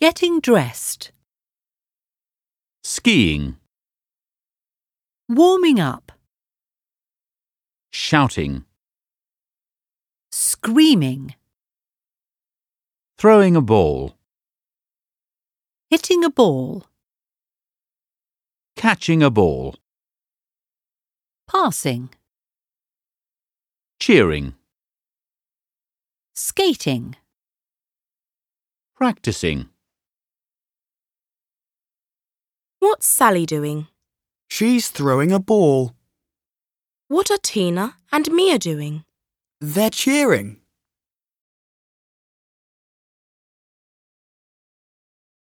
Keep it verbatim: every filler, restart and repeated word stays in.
Getting dressed. Skiing. Warming up. Shouting. Screaming. Throwing a ball. Hitting a ball. Catching a ball. Passing. Cheering. Skating. Practicing. What's Sally doing? She's throwing a ball. What are Tina and Mia doing? They're cheering.